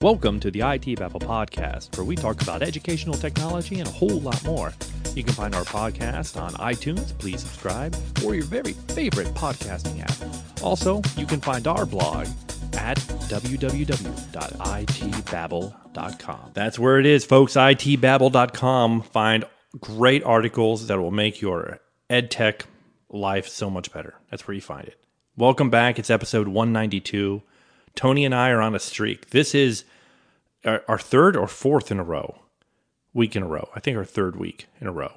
Welcome to the IT Babble podcast, where we talk about educational technology and a whole lot more. You can find our podcast on iTunes, please subscribe, or your very favorite podcasting app. Also, you can find our blog at www.itbabble.com. That's where it is, folks, itbabble.com. Find great articles that will make your edtech life so much better. That's where you find it. Welcome back. It's episode 192. Tony and I are on a streak. This is our third or fourth week in a row. I think our third week in a row.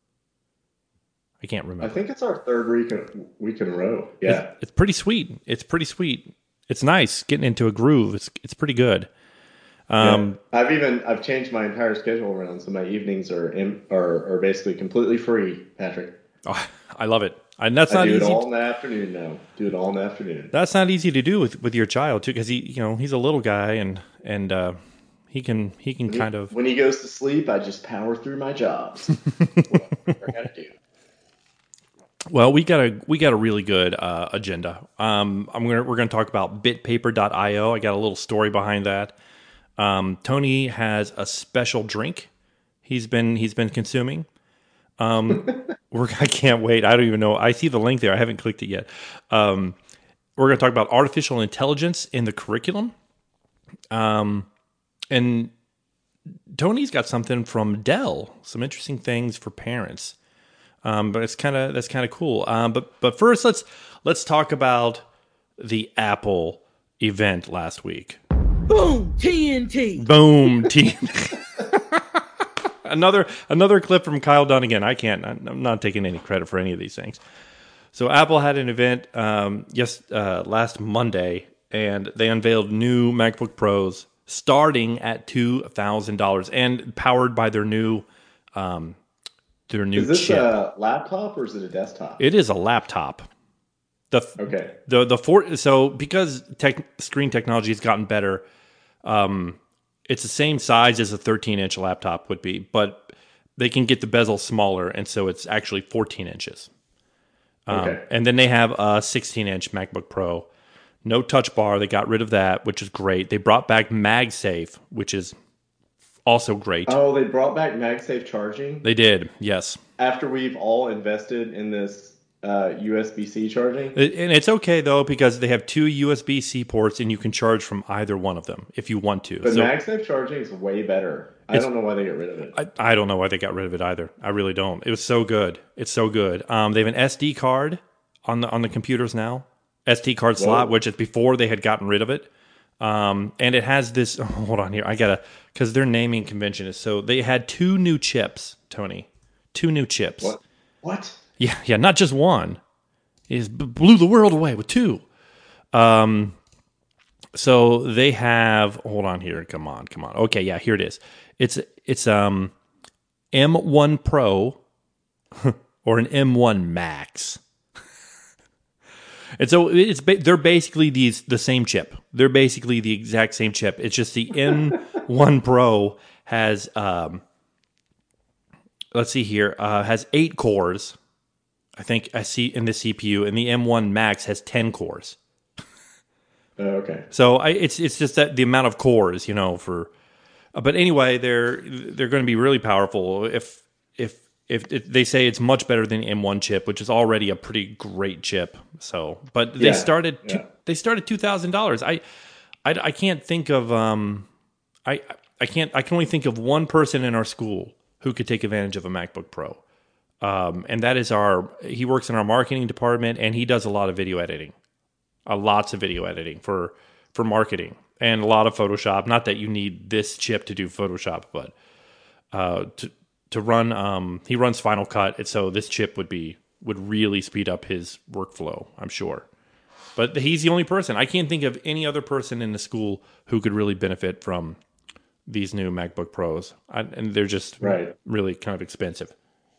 I can't remember. I think it's our third week in a row. Yeah. It's pretty sweet. It's nice getting into a groove. It's pretty good. I've changed my entire schedule around, so my evenings are basically completely free, Patrick. Oh, I love it. And that's not easy. Do it all in the afternoon now. Do it all in the afternoon. That's not easy to do with your child too, because he's a little guy and he can kind of. When he goes to sleep, I just power through my jobs. Whatever I gotta do. Well, we got a really good agenda. We're gonna talk about bitpaper.io. I got a little story behind that. Tony has a special drink he's been consuming. I can't wait. I don't even know. I see the link there. I haven't clicked it yet. We're going to talk about artificial intelligence in the curriculum. And Tony's got something from Dell, some interesting things for parents. But that's kind of cool. But first let's talk about the Apple event last week. Boom, TNT. Boom, TNT. Another clip from Kyle Dunnigan. I'm not taking any credit for any of these things. So Apple had an event last Monday, and they unveiled new MacBook Pros starting at $2,000 and powered by their new chip. Is this a laptop or is it a desktop? It is a laptop. Okay. So because screen technology has gotten better, it's the same size as a 13-inch laptop would be, but they can get the bezel smaller, and so it's actually 14 inches. Okay. And then they have a 16-inch MacBook Pro. No touch bar. They got rid of that, which is great. They brought back MagSafe, which is also great. Oh, they brought back MagSafe charging? They did, yes. After we've all invested in this USB-C charging? And it's okay, though, because they have two USB-C ports, and you can charge from either one of them if you want to. But MagSafe charging is way better. I don't know why they got rid of it. I don't know why they got rid of it either. I really don't. It was so good. It's so good. They have an SD card on the computers now. SD card slot, which is before they had gotten rid of it. And it has this. Hold on here. Because their naming convention is so. They had two new chips, Tony. Two new chips. What? Yeah, not just one. It blew the world away with two. So they have. Hold on here. Come on. Okay, yeah, here it is. It's M1 Pro or an M1 Max. And so they're basically the same chip. They're basically the exact same chip. It's just the M1 Pro has let's see here, has 8 cores. I think I see in the CPU, and the M1 Max has 10 cores. Okay. So it's just that the amount of cores, for. But anyway, they're going to be really powerful. If they say it's much better than the M1 chip, which is already a pretty great chip. So, but they started $2,000. I can't think of I can only think of one person in our school who could take advantage of a MacBook Pro. And that is he works in our marketing department, and he does a lot of video editing. Lots of video editing for marketing, and a lot of Photoshop. Not that you need this chip to do Photoshop, but to run, he runs Final Cut, and so this chip would really speed up his workflow, I'm sure. But he's the only person. I can't think of any other person in the school who could really benefit from these new MacBook Pros, and they're just really kind of expensive.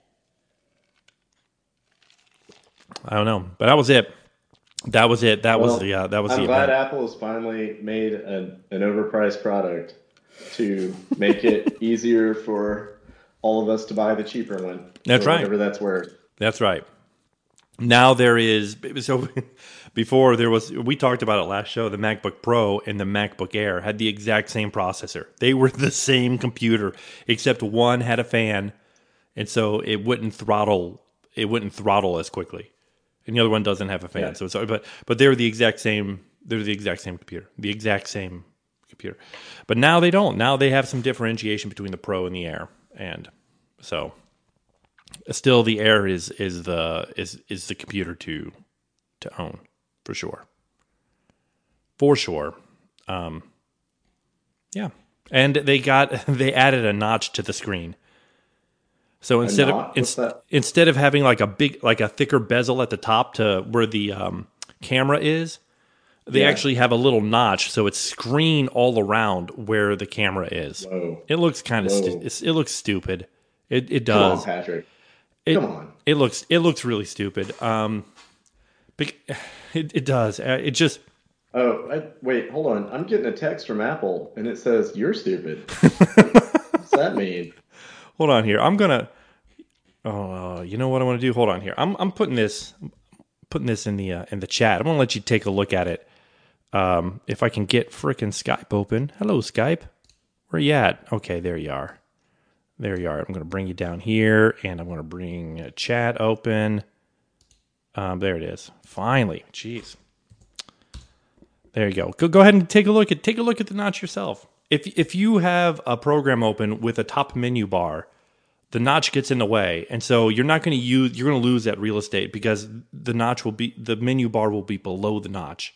I don't know, but that was it. That was the I'm glad Apple has finally made an overpriced product to make it easier for all of us to buy the cheaper one. That's right. Whatever that's worth. That's right. Now there is, so before there was, we talked about it last show, the MacBook Pro and the MacBook Air had the exact same processor. They were the same computer, except one had a fan, and so it wouldn't throttle as quickly. And the other one doesn't have a fan. Yeah. So but they're the exact same, computer. The exact same computer. But now they don't. Now they have some differentiation between the Pro and the Air. And so still, the Air is the computer to own for sure. Yeah, and they added a notch to the screen. So instead of having like a thicker bezel at the top to where the camera is, they actually have a little notch, so it's screen all around where the camera is. Whoa. It looks kind of it looks stupid. It does. Come on, Patrick. Come on. It looks really stupid. It does. It just. Oh, wait, hold on. I'm getting a text from Apple, and it says, "You're stupid." What's that mean? Hold on here. I'm gonna. Oh, you know what I want to do? Hold on here. I'm putting this in the chat. I'm gonna let you take a look at it. If I can get frickin' Skype open. Hello, Skype. Where you at? Okay, there you are. There you are. I'm gonna bring you down here, and I'm gonna bring chat open. There it is. Finally, jeez. There you go. Go ahead and take a look at the notch yourself. If you have a program open with a top menu bar, the notch gets in the way, and so you're going to lose that real estate because the menu bar will be below the notch.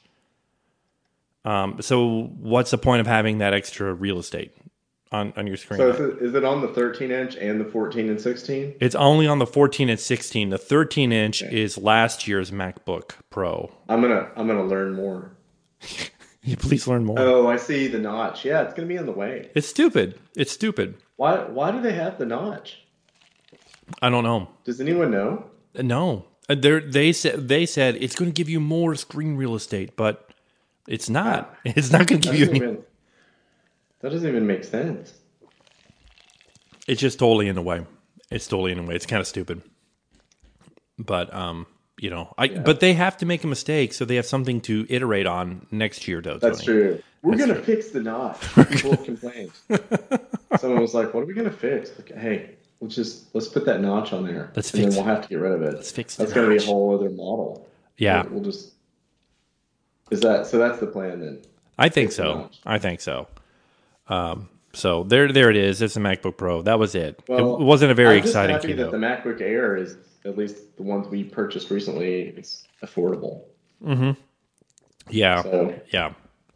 So what's the point of having that extra real estate on your screen? So is it on the 13-inch and the 14 and 16? It's only on the 14 and 16. The 13-inch is last year's MacBook Pro. I'm gonna learn more. Please learn more. Oh, I see the notch. Yeah, it's gonna be in the way. It's stupid. Why do they have the notch? I don't know. Does anyone know? No. They said it's going to give you more screen real estate, but it's not. It's not going to give you any. That doesn't even make sense. It's just totally in the way. It's kind of stupid. But but they have to make a mistake, so they have something to iterate on next year, though. That's true. We're going to fix the notch. People complained. Someone was like, "What are we going to fix?" Like, hey, let's put that notch on there. And then we'll have to get rid of it. Let's fix That's going to be a whole other model. Yeah. We'll just. So that's the plan then. I think so. So there it is. It's a MacBook Pro. That was it. Well, it wasn't a very exciting keynote. I'm just happy that the MacBook Air is, at least the ones we purchased recently, it's affordable. Mm-hmm. Yeah. Yeah.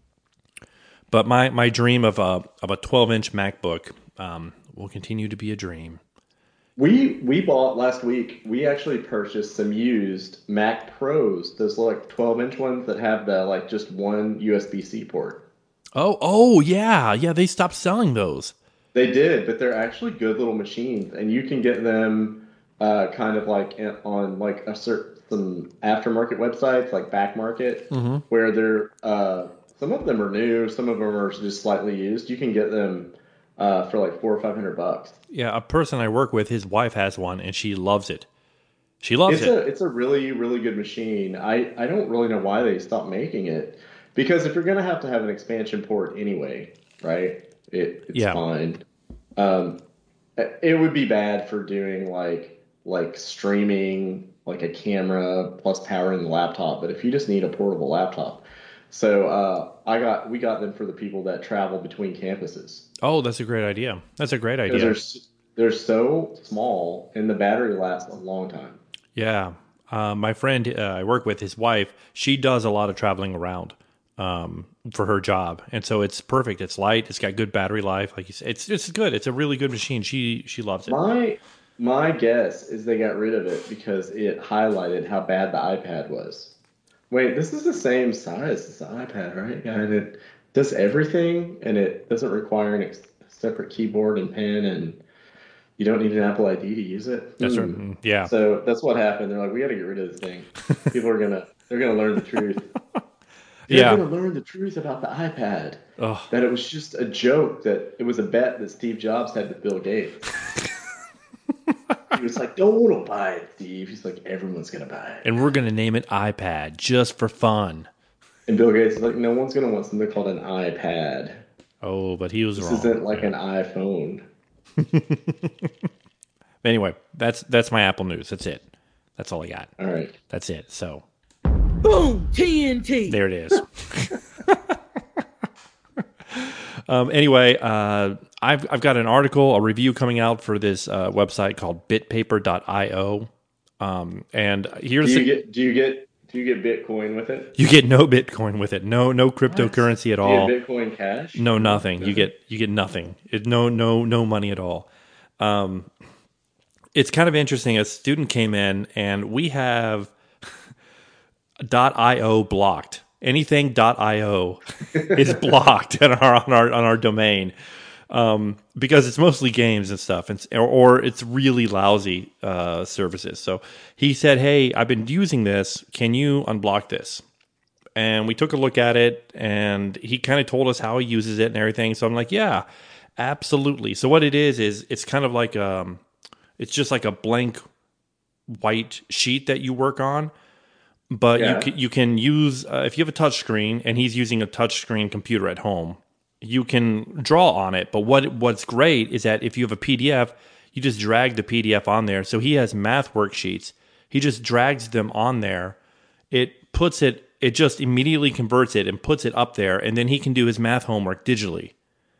But my dream of a 12-inch MacBook will continue to be a dream. We bought last week. We actually purchased some used Mac Pros. Those like 12-inch ones that have the just one USB-C port. Oh yeah. They stopped selling those. They did, but they're actually good little machines, and you can get them kind of like on like some aftermarket websites like Back Market, where they're some of them are new, some of them are just slightly used. You can get them for like $400 or $500. Yeah, a person I work with, his wife has one, and she loves it. It's a really, really good machine. I don't really know why they stopped making it, because if you're going to have an expansion port anyway, right? It's fine. It would be bad for doing like streaming, like a camera plus powering the laptop. But if you just need a portable laptop, so we got them for the people that travel between campuses. Oh, that's a great idea. They're so small, and the battery lasts a long time. Yeah. My friend I work with, his wife, she does a lot of traveling around for her job, and so it's perfect. It's light. It's got good battery life. Like you said, it's good. It's a really good machine. She loves it. My guess is they got rid of it because it highlighted how bad the iPad was. Wait, this is the same size as the iPad, right? Yeah, and it does everything, and it doesn't require a separate keyboard and pen, and you don't need an Apple ID to use it. That's right. Yeah. So that's what happened. They're like, we got to get rid of this thing. People are they're gonna learn the truth. They're gonna learn the truth about the iPad. Oh. That it was just a joke. That it was a bet that Steve Jobs had with Bill Gates. He was like, don't buy it, Steve. He's like, everyone's going to buy it. And we're going to name it iPad just for fun. And Bill Gates is like, no one's going to want something called an iPad. Oh, but he was wrong. This isn't like an iPhone. Anyway, that's my Apple news. That's it. That's all I got. All right. That's it. So, Boom! TNT. there it is. Anyway, I've got an article, a review coming out for this website called bitpaper.io. And here's do you get Bitcoin with it? You get no Bitcoin with it. No cryptocurrency at all. Do you get Bitcoin Cash? No, nothing. You get nothing. No money at all. It's kind of interesting. A student came in and we have .io blocked. Anything .io is blocked on our domain because it's mostly games and stuff, or it's really lousy services. So he said, "Hey, I've been using this. Can you unblock this?" And we took a look at it, and he kind of told us how he uses it and everything. So I'm like, "Yeah, absolutely." So what it is it's kind of like it's just like a blank white sheet that you work on. But you can use, if you have a touch screen and he's using a touch screen computer at home, you can draw on it. But what's great is that if you have a PDF, you just drag the PDF on there. So he has math worksheets. He just drags them on there. It just immediately converts it and puts it up there. And then he can do his math homework digitally.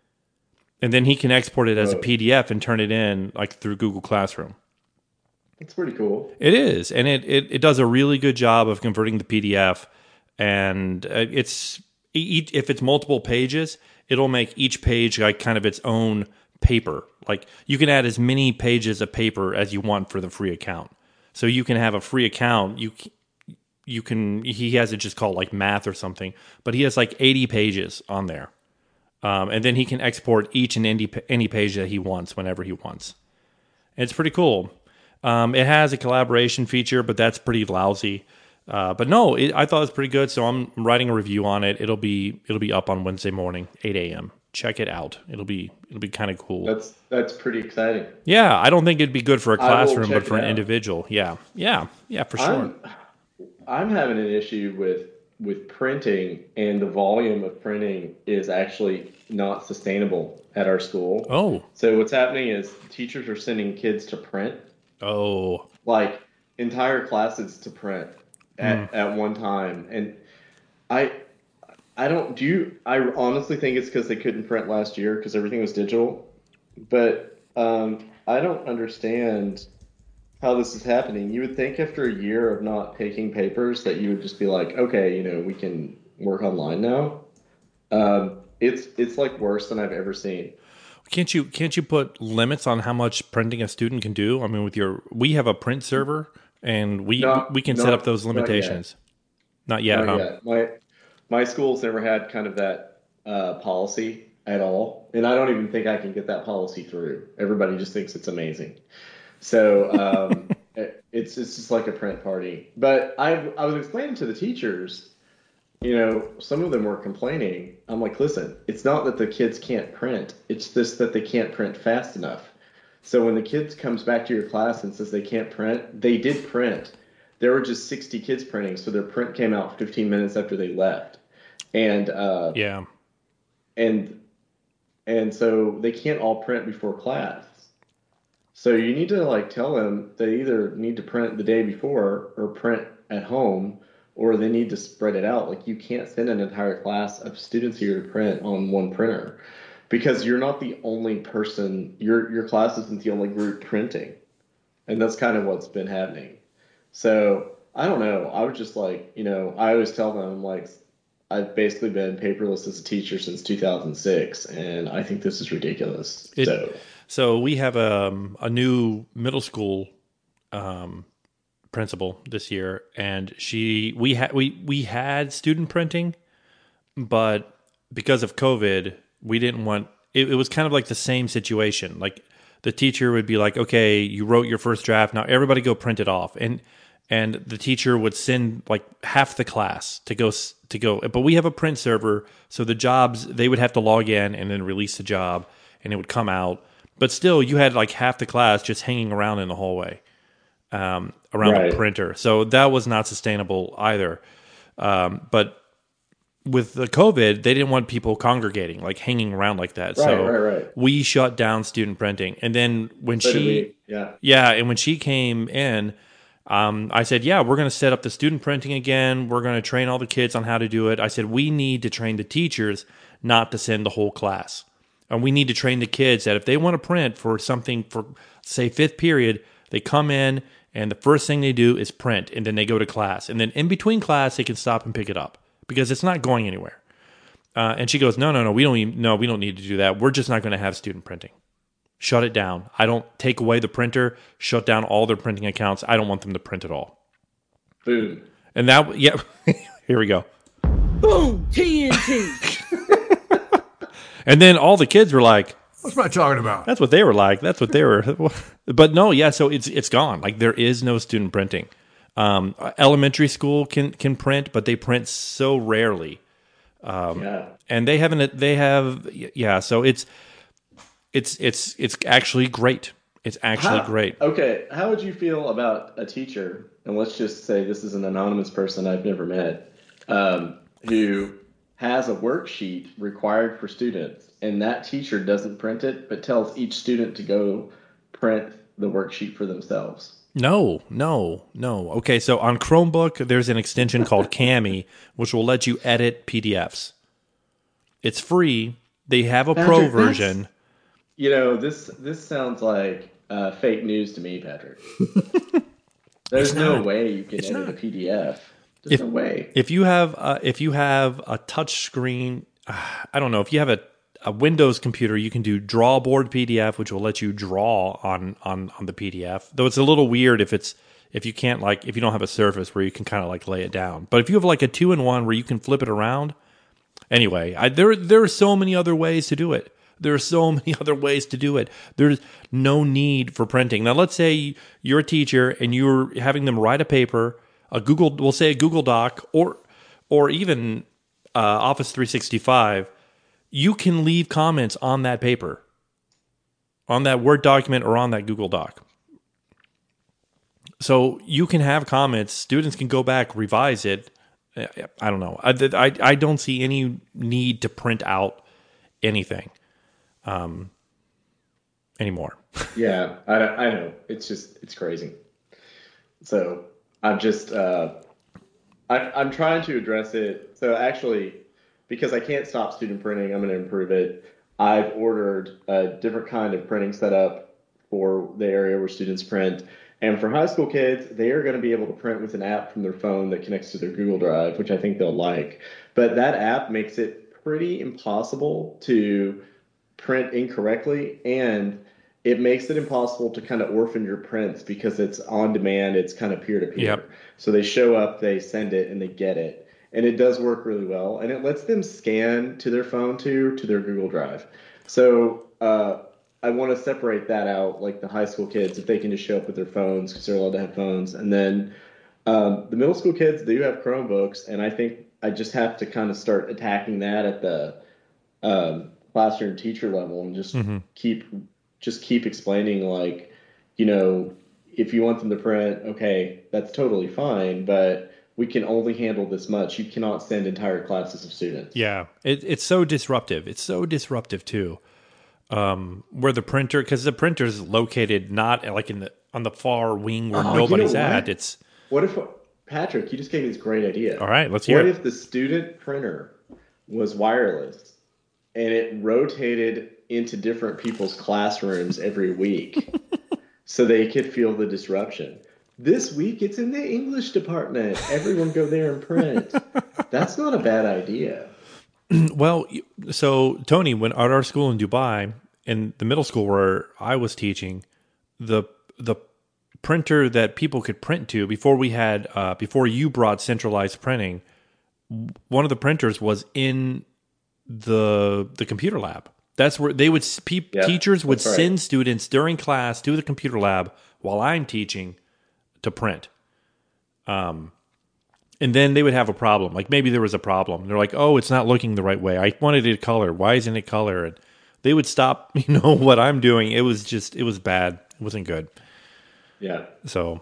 And then he can export it as a PDF and turn it in like through Google Classroom. It's pretty cool. It is, and it does a really good job of converting the PDF. And if it's multiple pages, it'll make each page like kind of its own paper. Like you can add as many pages of paper as you want for the free account. So you can have a free account. You can. He has it just called like math or something, but he has like 80 pages on there, and then he can export each and any page that he wants whenever he wants. And it's pretty cool. It has a collaboration feature, but that's pretty lousy. But no, I thought it was pretty good. So I'm writing a review on it. It'll be up on Wednesday morning, 8 a.m. Check it out. It'll be kind of cool. That's pretty exciting. Yeah, I don't think it'd be good for a classroom, but for an individual, yeah, for sure. I'm having an issue with printing, and the volume of printing is actually not sustainable at our school. Oh, so what's happening is teachers are sending kids to print. Oh, like entire classes to print at one time. And I honestly think it's because they couldn't print last year because everything was digital. But I don't understand how this is happening. You would think after a year of not taking papers that you would just be like, okay, we can work online now. It's like worse than I've ever seen. Can't you put limits on how much printing a student can do? I mean, we have a print server, and we can set up those limitations. Not yet. My school's never had kind of that policy at all, and I don't even think I can get that policy through. Everybody just thinks it's amazing. So it's just like a print party. But I was explaining to the teachers. Some of them were complaining. I'm like, listen, it's not that the kids can't print. It's just that they can't print fast enough. So when the kid comes back to your class and says they can't print, they did print. There were just 60 kids printing, so their print came out 15 minutes after they left. And and so they can't all print before class. So you need to tell them they either need to print the day before or print at home, or they need to spread it out. You can't send an entire class of students here to print on one printer because you're not the only person. Your class isn't the only group printing. And that's kind of what's been happening. So I don't know. I was just I always tell them, I've basically been paperless as a teacher since 2006, and I think this is ridiculous. So we have a new middle school principal this year, and we had student printing, but because of COVID, we didn't want it. It was kind of like the same situation. Like the teacher would be like, "Okay, you wrote your first draft. Now everybody go print it off," and the teacher would send half the class to go. But we have a print server, so the jobs they would have to log in and then release the job, and it would come out. But still, you had like half the class just hanging around in the hallway around the printer. So that was not sustainable either. But with the COVID, they didn't want people congregating, like hanging around like that. So we shut down student printing. And then when when she came in, I said, we're going to set up the student printing again. We're going to train all the kids on how to do it. I said, we need to train the teachers not to send the whole class. And we need to train the kids that if they want to print for something for, say, 5th period, they come in and the first thing they do is print, and then they go to class. And then in between class, they can stop and pick it up because it's not going anywhere. And she goes, no, we don't need to do that. We're just not going to have student printing. Shut it down. I don't take away the printer, shut down all their printing accounts. I don't want them to print at all. Boom. And that, here we go. Boom, TNT. And then all the kids were like, what's Matt talking about? That's what they were like. That's what they were. But no, so it's gone. Like there is no student printing. Elementary school can print, but they print so rarely. And they have, so it's actually great. It's actually great. Okay, how would you feel about a teacher, and let's just say this is an anonymous person I've never met, who has a worksheet required for students, and that teacher doesn't print it, but tells each student to go print the worksheet for themselves? No. Okay, so on Chromebook, there's an extension called Kami, which will let you edit PDFs. It's free. They have a pro version. This sounds like fake news to me, Patrick. There's no way you can edit a PDF. There's no way. If you have a touch screen, I don't know. If you have a Windows computer, you can do Drawboard PDF, which will let you draw on the PDF. Though it's a little weird if you don't have a Surface where you can kind of like lay it down. But if you have like a 2-in-1 where you can flip it around, anyway, there are so many other ways to do it. There's no need for printing. Now, let's say you're a teacher and you're having them write a paper, we'll say a Google Doc, or even Office 365. You can leave comments on that paper, on that Word document, or on that Google Doc. So you can have comments. Students can go back, revise it. I don't know. I don't see any need to print out anything anymore. Yeah, I know. It's crazy. So I'm just I'm trying to address it. So actually, because I can't stop student printing, I'm going to improve it. I've ordered a different kind of printing setup for the area where students print. And for high school kids, they are going to be able to print with an app from their phone that connects to their Google Drive, which I think they'll like. But that app makes it pretty impossible to print incorrectly, and it makes it impossible to kind of orphan your prints because it's on demand, it's kind of peer-to-peer. Yep. So they show up, they send it, and they get it. And it does work really well, and it lets them scan to their phone to their Google Drive. So I want to separate that out, like the high school kids, if they can just show up with their phones because they're allowed to have phones. And then the middle school kids, they do have Chromebooks, and I think I just have to kind of start attacking that at the classroom teacher level and just keep explaining, like, if you want them to print, okay, that's totally fine, but we can only handle this much. You cannot send entire classes of students. Yeah, it's so disruptive. It's so disruptive too. Where the printer, because the printer is located not like on the far wing where nobody's at. What if, Patrick, you just gave me this great idea. All right, let's hear it. What if the student printer was wireless and it rotated into different people's classrooms every week so they could feel the disruption? This week, it's in the English department. Everyone go there and print. That's not a bad idea. Well, so Tony, when at our school in Dubai, in the middle school where I was teaching, the printer that people could print to before you brought centralized printing, one of the printers was in the computer lab. That's where they would teachers would send students during class to the computer lab while I'm teaching to print. And then they would have a problem. Like maybe there was a problem. They're like, oh, it's not looking the right way. I wanted it color. Why isn't it color? And they would stop, what I'm doing. It was bad. It wasn't good. Yeah. So,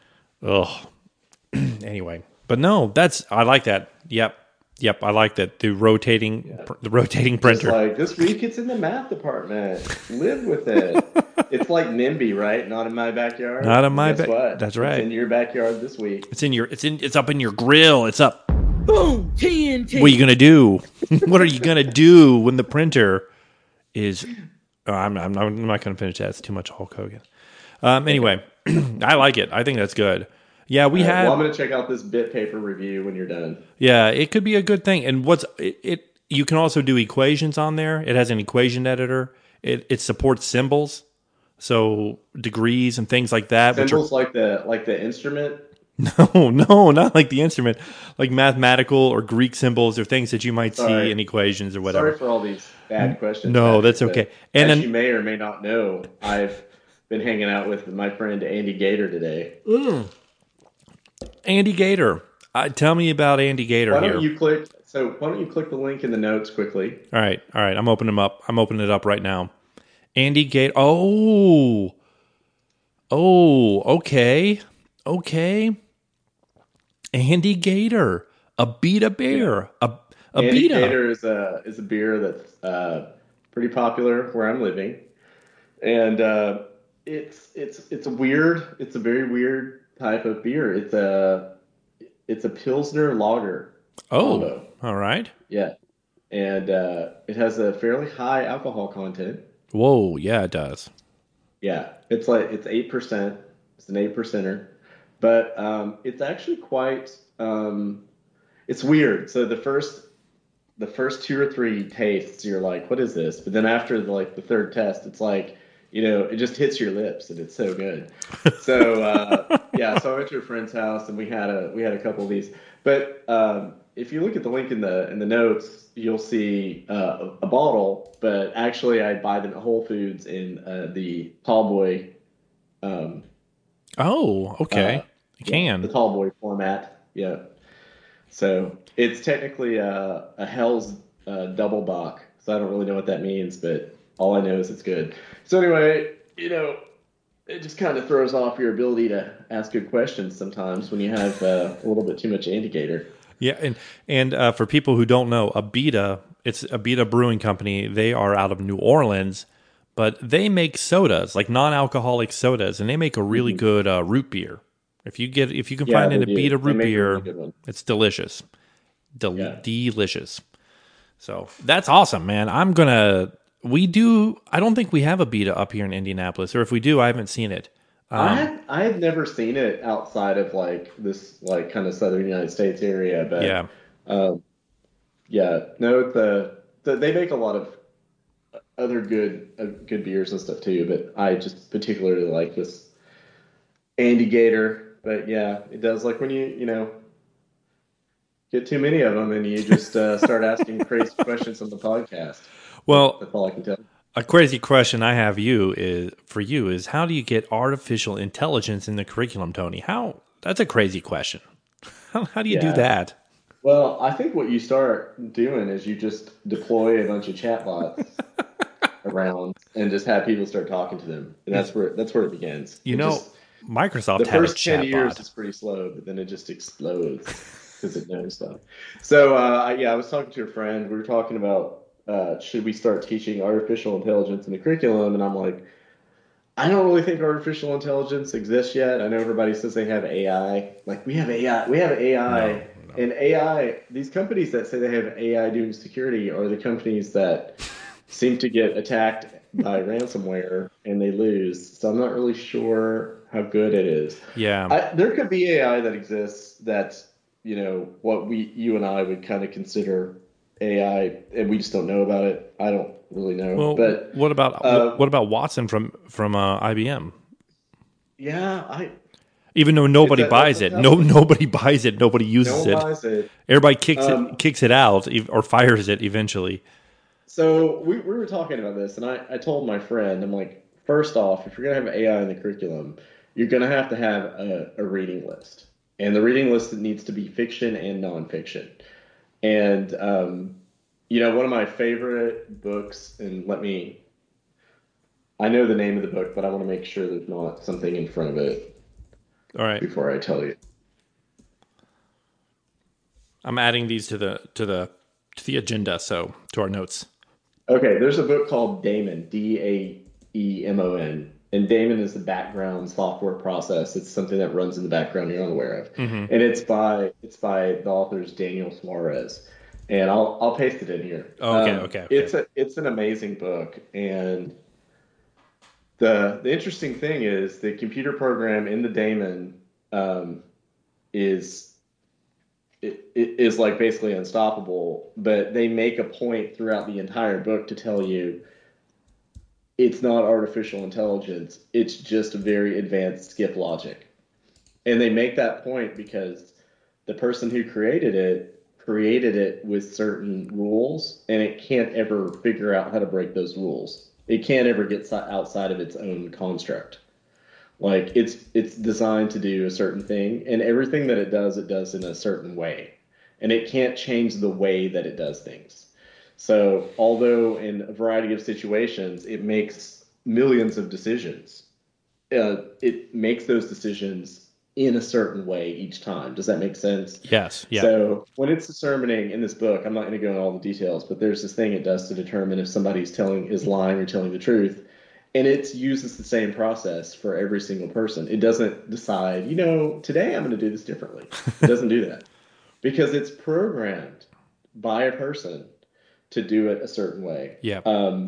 anyway, but no, I like that. Yep. I like that. The rotating printer. Just like this week, it's in the math department. Live with it. It's like NIMBY, right? Not in my backyard. Not in my backyard. That's right. It's in your backyard this week. It's up in your grill. It's up. Boom, TNT. What are you gonna do? What are you gonna do when the printer is? Oh, I'm not gonna finish that. It's too much Hulk Hogan. Anyway, I like it. I think that's good. Yeah, we have. Well, I'm gonna check out this bit paper review when you're done. Yeah, it could be a good thing. And you can also do equations on there. It has an equation editor. It supports symbols, so degrees and things like that. Symbols like the instrument. No, not like the instrument, like mathematical or Greek symbols or things that you might see in equations or whatever. Sorry for all these bad questions. No, that's okay. And as you may or may not know, I've been hanging out with my friend Andy Gator today. Andy Gator. Tell me about Andy Gator Why don't you click the link in the notes quickly? All right. I'm opening them up. I'm opening it up right now. Andy Gator. Oh, okay. Andy Gator, a Beta beer, a Andy Beta. Gator is a beer that's pretty popular where I'm living, and it's a very weird type of beer. It's a Pilsner lager. Combo. All right. Yeah, and it has a fairly high alcohol content. Whoa, yeah, it does. Yeah, it's 8%. It's an 8%er. But it's actually quite. It's weird. So the first two or three tastes, you're like, "What is this?" But then after the third test, it's like, it just hits your lips, and it's so good. So so I went to a friend's house, and we had a couple of these. But if you look at the link in the notes, you'll see a bottle. But actually, I buy them at Whole Foods in the Tallboy. Okay. You can. The Tallboy format. Yeah. So it's technically a Hell's double bock. So I don't really know what that means, but all I know is it's good. So anyway, it just kind of throws off your ability to ask good questions sometimes when you have a little bit too much Andy Gator. Yeah, and for people who don't know, it's a Beta Brewing Company. They are out of New Orleans, but they make sodas, like non-alcoholic sodas, and they make a really good root beer. If you can find a Beta root beer, it's delicious. Delicious. So that's awesome, man. I don't think we have a Beta up here in Indianapolis, or if we do, I haven't seen it. I had never seen it outside of this kind of southern United States area, but they make a lot of other good beers and stuff too. But I just particularly like this Andy Gator. But yeah, it does when you get too many of them and you just start asking crazy questions on the podcast. Well, that's all I can tell. A crazy question I have for you is how do you get artificial intelligence in the curriculum, Tony? That's a crazy question. How do you do that? Well, I think what you start doing is you just deploy a bunch of chatbots around and just have people start talking to them, and that's where it begins. Microsoft the had first a chatbot. 10 years is pretty slow, but then it just explodes because it knows stuff. So I was talking to a friend. We were talking about should we start teaching artificial intelligence in the curriculum, and I'm like, I don't really think artificial intelligence exists yet. I know everybody says they have AI. We have AI. No. And AI, these companies that say they have AI doing security are the companies that seem to get attacked by ransomware and they lose. So I'm not really sure how good it is. Yeah. There could be AI that exists that's, what you and I would kind of consider AI, and we just don't know about it. I don't really know. Well, but what about Watson from IBM? Yeah, even though nobody buys it, nobody buys it, nobody uses it. Everybody kicks it out or fires it eventually. So we were talking about this, and I told my friend, I'm like, first off, if you're gonna have AI in the curriculum, you're gonna have to have a reading list, and the reading list needs to be fiction and nonfiction. And One of my favorite books, and I know the name of the book, but I want to make sure there's not something in front of it All right. before I tell you. I'm adding these to the agenda, so to our notes. Okay, there's a book called Daemon, Daemon, and Daemon is the background software process. It's something that runs in the background you're unaware of, Mm-hmm. and it's by the author's Daniel Suarez, and I'll paste it in here. Okay. It's an amazing book, and the interesting thing is the computer program in the Daemon is it is like basically unstoppable, but they make a point throughout the entire book to tell you it's not artificial intelligence, it's just very advanced skip logic. And they make that point because the person who created it with certain rules, and it can't ever figure out how to break those rules. It can't ever get outside of its own construct. Like it's designed to do a certain thing, and everything that it does in a certain way, and it can't change the way that it does things. So, although in a variety of situations it makes millions of decisions, it makes those decisions in a certain way each time. Does that make sense? Yes. Yeah. So, when it's determining in this book, I'm not going to go into all the details, but there's this thing it does to determine if somebody's is lying or telling the truth. And it uses the same process for every single person. It doesn't decide, today I'm going to do this differently. It doesn't do that because it's programmed by a person to do it a certain way. Yeah.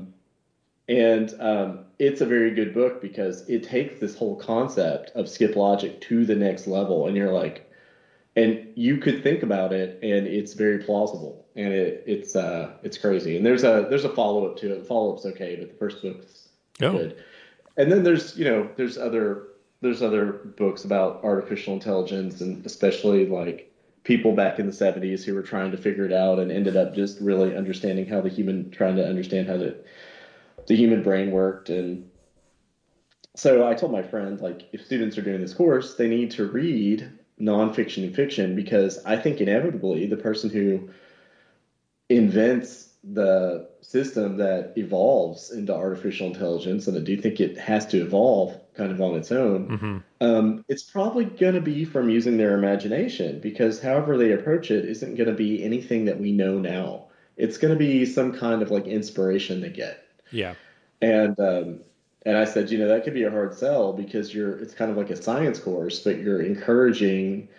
And it's a very good book because it takes this whole concept of skip logic to the next level. And you're like, and you could think about it, and it's very plausible, and it's crazy. And there's a follow up to it. The follow up's okay, but the first book's good. And then there's other books about artificial intelligence, and especially like people back in the 70s who were trying to figure it out and ended up just really understanding trying to understand how the human brain worked. And so I told my friend, like, if students are doing this course, they need to read nonfiction and fiction, because I think inevitably the person who invents the system that evolves into artificial intelligence, and I do think it has to evolve kind of on its own, it's probably going to be from using their imagination, because however they approach it isn't going to be anything that we know now. It's going to be some kind of like inspiration they get. Yeah. And I said, that could be a hard sell because it's kind of like a science course, but you're encouraging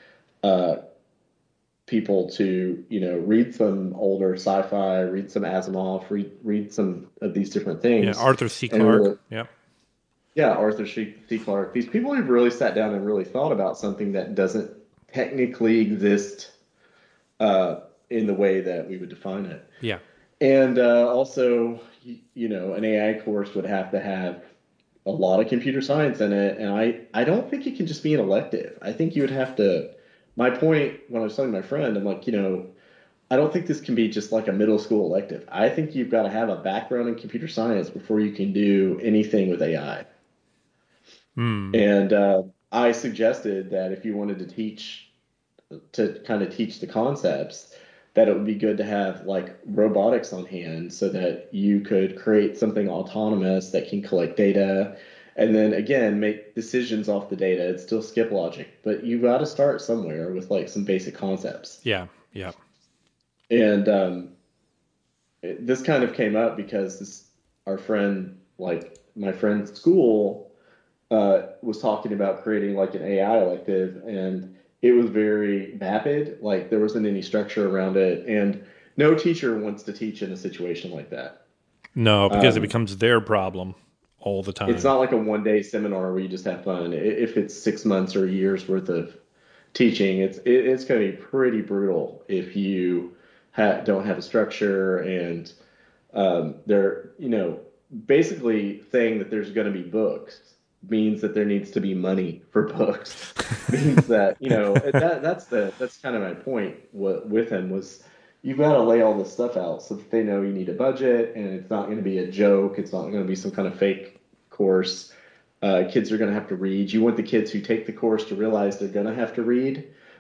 people to, read some older sci-fi, read some Asimov, read some of these different things. Yeah, Arthur C. Clarke. Yeah, Arthur C. Clarke. These people who've really sat down and really thought about something that doesn't technically exist in the way that we would define it. Yeah. And also, an AI course would have to have a lot of computer science in it. And I don't think it can just be an elective. I think you would have to. My point when I was telling my friend, I'm like, I don't think this can be just like a middle school elective. I think you've got to have a background in computer science before you can do anything with AI. And I suggested that if you wanted to kind of teach the concepts, that it would be good to have like robotics on hand so that you could create something autonomous that can collect data and then again make decisions off the data. It's still skip logic, but you got to start somewhere with like some basic concepts. Yeah. And this kind of came up because our friend, like my friend's school, was talking about creating like an AI elective, and it was very vapid. Like there wasn't any structure around it, and no teacher wants to teach in a situation like that. No, because it becomes their problem all the time. It's not like a one-day seminar where you just have fun. If it's 6 months or a year's worth of teaching, it's going to be pretty brutal if you don't have a structure, and they're basically saying that there's going to be books means that there needs to be money for books. Means that that's kind of my point with him was you've got to lay all this stuff out so that they know you need a budget, and it's not going to be a joke. It's not going to be some kind of fake course. Kids are going to have to read. You want the kids who take the course to realize they're going to have to read,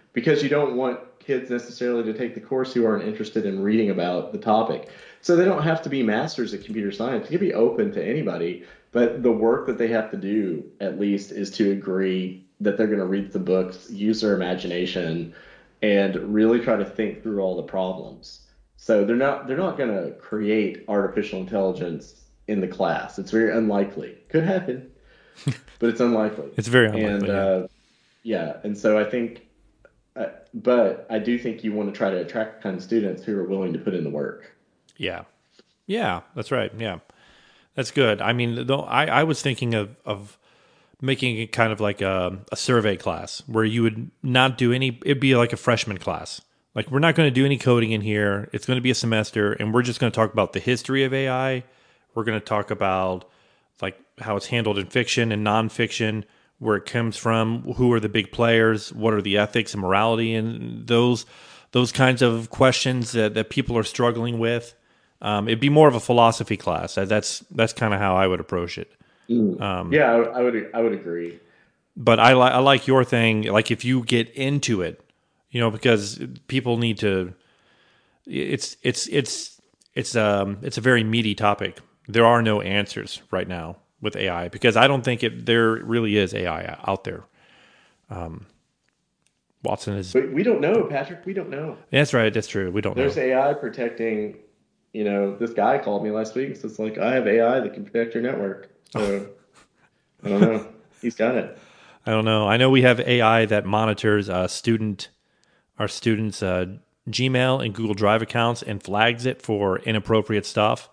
because you don't want kids necessarily to take the course who aren't interested in reading about the topic. So they don't have to be masters at computer science. It can be open to anybody, but the work that they have to do, at least, is to agree that they're going to read the books, use their imagination, and really try to think through all the problems. So they're not going to create artificial intelligence in the class. It's very unlikely. Could happen, but it's unlikely. It's very unlikely. And and so I think, but I do think you want to try to attract kind of students who are willing to put in the work. Yeah, that's right. Yeah, that's good. I mean, though, I was thinking of making it kind of like a survey class where you would not do any. It'd be like a freshman class. Like, we're not going to do any coding in here. It's going to be a semester, and we're just going to talk about the history of AI. We're going to talk about like how it's handled in fiction and nonfiction, where it comes from, who are the big players, what are the ethics and morality, and those kinds of questions that people are struggling with. It'd be more of a philosophy class. That's kind of how I would approach it. I would agree. But I like your thing. Like, if you get into it, because people need to. It's a very meaty topic. There are no answers right now with AI, because I don't think there really is AI out there. Watson is. But we don't know, Patrick. We don't know. That's right. That's true. We don't know. There's AI protecting. This guy called me last week and says, like, I have AI that can protect your network. So I don't know. He's got it. I don't know. I know we have AI that monitors our students' Gmail and Google Drive accounts and flags it for inappropriate stuff.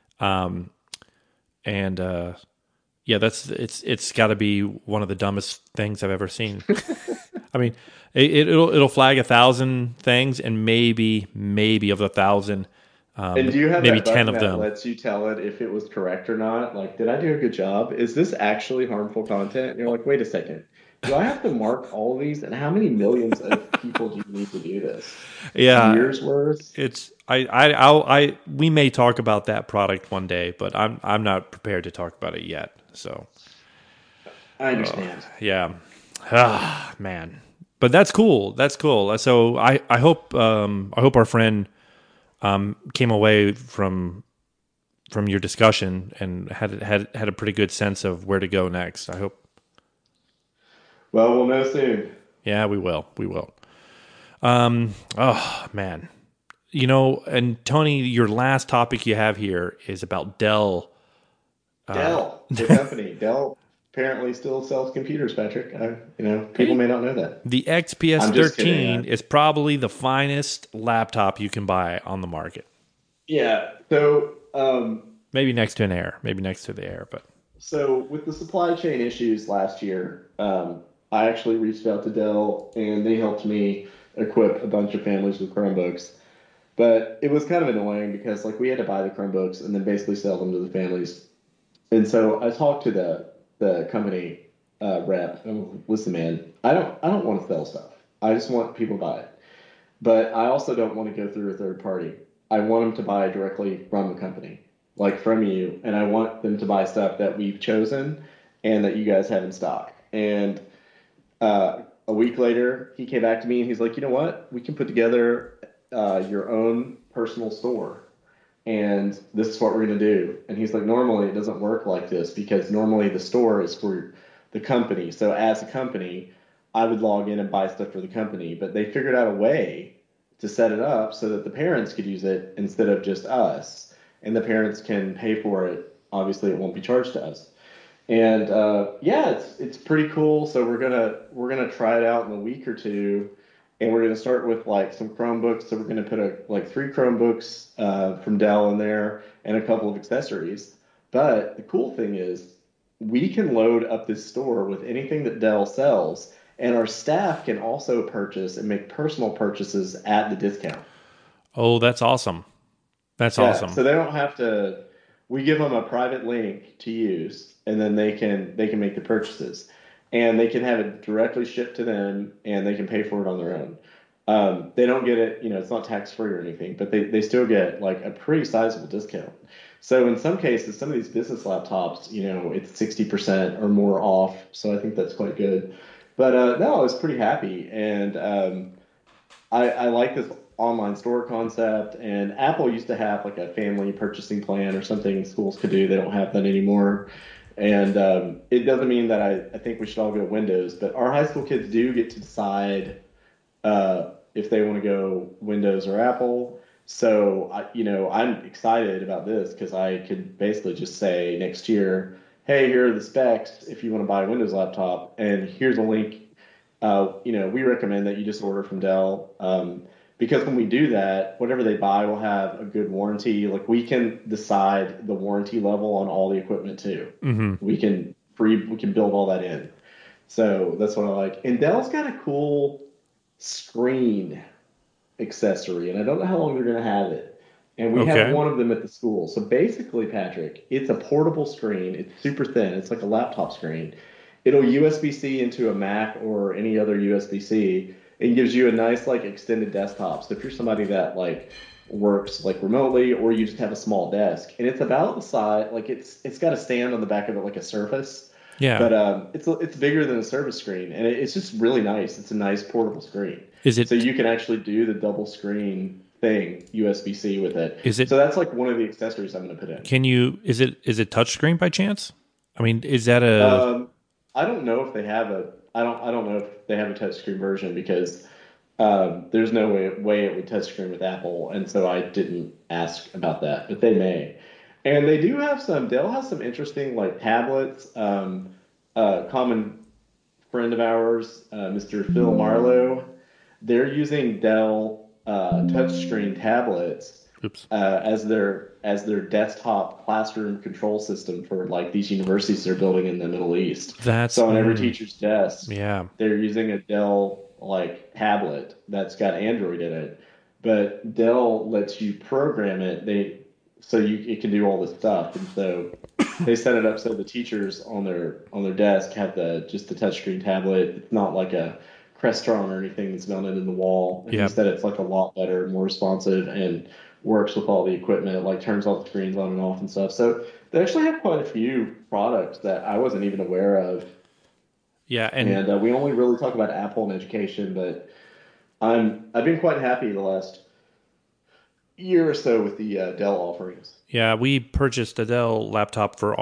It's got to be one of the dumbest things I've ever seen. I mean, it'll flag 1,000 things, and maybe of the 1,000, and do you have maybe that 10 button of that them lets you tell it if it was correct or not? Like, did I do a good job? Is this actually harmful content? And you're like, wait a second. Do I have to mark all of these? And how many millions of people do you need to do this? Yeah, years worth. It's we may talk about that product one day, but I'm not prepared to talk about it yet. So I understand. Yeah, man, but that's cool. That's cool. So I hope our friend came away from your discussion and had a pretty good sense of where to go next. I hope. Well, we'll know soon. Yeah, we will. Oh man, and Tony, your last topic you have here is about Dell. Dell, the company. Dell apparently still sells computers, Patrick. People may not know that. The XPS 13 is probably the finest laptop you can buy on the market. Yeah. So maybe next to an Air, maybe next to the Air, but so with the supply chain issues last year, I actually reached out to Dell, and they helped me equip a bunch of families with Chromebooks. But it was kind of annoying because, like, we had to buy the Chromebooks and then basically sell them to the families. And so I talked to the company rep. Listen, man, I don't want to sell stuff. I just want people to buy it. But I also don't want to go through a third party. I want them to buy directly from the company, like from you, and I want them to buy stuff that we've chosen and that you guys have in stock. And a week later, he came back to me and he's like, you know what? We can put together your own personal store. And this is what we're going to do. And he's like, normally it doesn't work like this because normally the store is for the company. So as a company, I would log in and buy stuff for the company. But they figured out a way to set it up so that the parents could use it instead of just us. And the parents can pay for it. Obviously, it won't be charged to us. And it's pretty cool. So we're gonna try it out in a week or two, and we're gonna start with like some Chromebooks. So we're gonna put 3 Chromebooks from Dell in there and a couple of accessories. But the cool thing is we can load up this store with anything that Dell sells, and our staff can also purchase and make personal purchases at the discount. Oh, that's awesome. That's awesome. So they don't have to. We give them a private link to use, and then they can make the purchases, and they can have it directly shipped to them, and they can pay for it on their own. They don't get it, it's not tax free or anything, but they still get like a pretty sizable discount. So in some cases, some of these business laptops, it's 60% or more off. So I think that's quite good. But no, I was pretty happy, and I like this online store concept. And Apple used to have like a family purchasing plan or something schools could do. They don't have that anymore. And it doesn't mean that I think we should all go Windows, but our high school kids do get to decide if they want to go Windows or Apple. So, I'm excited about this because I could basically just say next year, hey, here are the specs if you want to buy a Windows laptop, and here's a link. We recommend that you just order from Dell because when we do that, whatever they buy will have a good warranty. Like we can decide the warranty level on all the equipment too. Mm-hmm. We can build all that in. So that's what I like. And Dell's got a cool screen accessory, and I don't know how long they're going to have it. And we have one of them at the school. So basically, Patrick, it's a portable screen. It's super thin. It's like a laptop screen. It'll USB-C into a Mac or any other USB-C. It gives you a nice like extended desktop. So if you're somebody that like works like remotely, or you just have a small desk, and it's about the size, like it's got a stand on the back of it like a Surface. Yeah. But it's bigger than a Surface screen, and it's just really nice. It's a nice portable screen. Is it so you can actually do the double screen thing USB-C with it? Is it so that's like one of the accessories I'm going to put in. Can you? Is it touchscreen by chance? I mean, is that a? I don't know if they have a. I don't know if they have a touchscreen version because there's no way it would touchscreen with Apple, and so I didn't ask about that, but they may. And they do have some. Dell has some interesting like tablets. Common friend of ours, Mr. Phil Marlowe, they're using Dell touchscreen tablets as their desktop classroom control system for like these universities they're building in the Middle East. So on every teacher's desk, they're using a Dell like tablet that's got Android in it, but Dell lets you program it. It can do all this stuff, and so they set it up so the teachers on their desk have just the touchscreen tablet. It's not like a Crestron or anything that's mounted in the wall. Instead, it's like a lot better, more responsive, and works with all the equipment. It like turns all the screens on and off and stuff. So they actually have quite a few products that I wasn't even aware of. Yeah, and we only really talk about Apple and education, but I've been quite happy the last year or so with the Dell offerings. Yeah, we purchased a Dell laptop for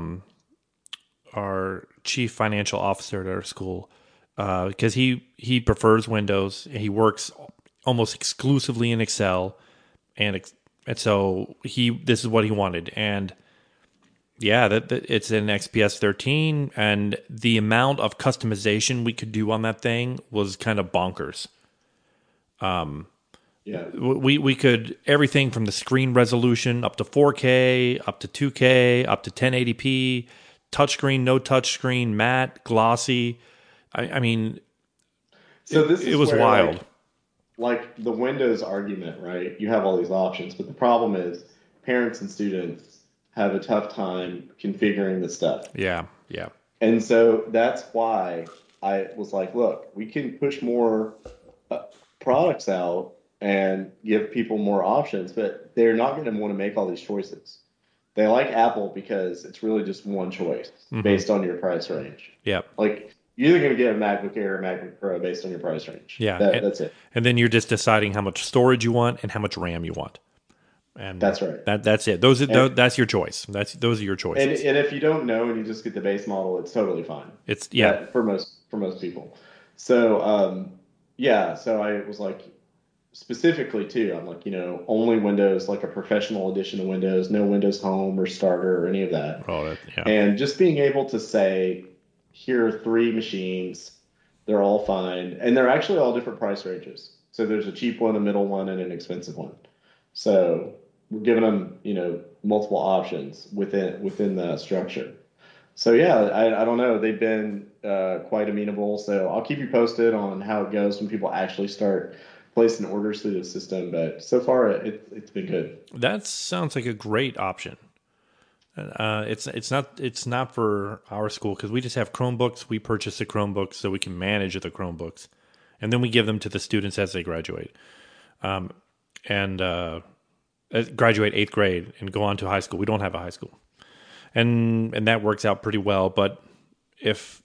our chief financial officer at our school because he prefers Windows. He works almost exclusively in Excel, and so this is what he wanted. And yeah, that it's an XPS 13, and the amount of customization we could do on that thing was kind of bonkers. Yeah, we could everything from the screen resolution up to 4K, up to 2K, up to 1080p, touchscreen, no touchscreen, matte, glossy. I mean, so it was wild. Like the Windows argument, right? You have all these options, but the problem is parents and students have a tough time configuring this stuff. Yeah. And so that's why I was like, look, we can push more products out and give people more options, but they're not going to want to make all these choices. They like Apple because it's really just one choice based on your price range. Yeah. Like you're either going to get a MacBook Air or a MacBook Pro based on your price range. Yeah. That's it. And then you're just deciding how much storage you want and how much RAM you want. And that's right. That's it. That's your choice. Those are your choices. And if you don't know and you just get the base model, it's totally fine. It's for most people. So so I was like, specifically too, I'm like, only Windows, like a professional edition of Windows, no Windows Home or Starter or any of that. And just being able to say, here are 3 machines, they're all fine, and they're actually all different price ranges. So there's a cheap one, a middle one, and an expensive one. So we're giving them, multiple options within the structure. So yeah, I don't know. They've been quite amenable. So I'll keep you posted on how it goes when people actually start placing orders through the system. But so far, it's been good. That sounds like a great option. It's not for our school because we just have Chromebooks. We purchase the Chromebooks so we can manage the Chromebooks, and then we give them to the students as they graduate. And graduate 8th grade and go on to high school. We don't have a high school. And that works out pretty well. But if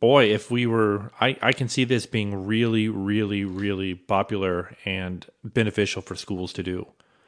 boy, if we were, I can see this being really, really, really popular and beneficial for schools to do.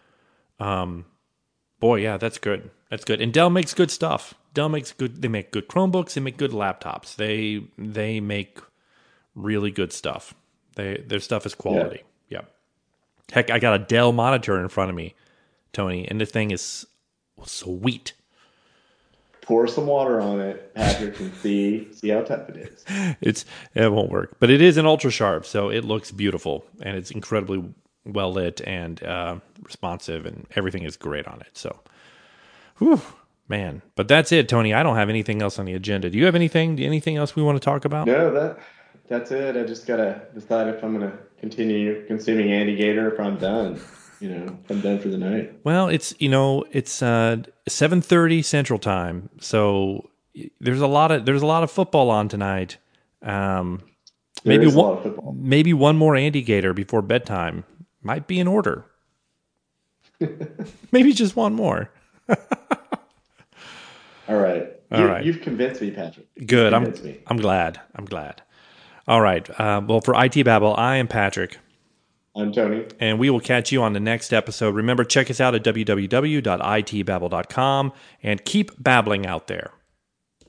Boy, yeah, that's good. That's good. And Dell makes good stuff. Dell makes good. They make good Chromebooks. They make good laptops. They make really good stuff. Their stuff is quality. Yeah. Heck, I got a Dell monitor in front of me, Tony, and the thing is sweet. Pour some water on it, Patrick, and see how tough it is. It won't work, but it is an ultra sharp, so it looks beautiful and it's incredibly well lit and responsive, and everything is great on it. So, whew, man. But that's it, Tony. I don't have anything else on the agenda. Do you have anything else we want to talk about? No, that's it. I just gotta decide if I'm gonna continue consuming Andy Gator, if I'm done. If I'm done for the night. Well, it's 7:30 Central Time, so there's a lot of football on tonight. Maybe one more Andy Gator before bedtime might be in order. Maybe just one more. All right. You've convinced me, Patrick. Good. I'm glad. All right. Well, for IT Babble, I am Patrick. I'm Tony. And we will catch you on the next episode. Remember, check us out at www.itbabble.com and keep babbling out there.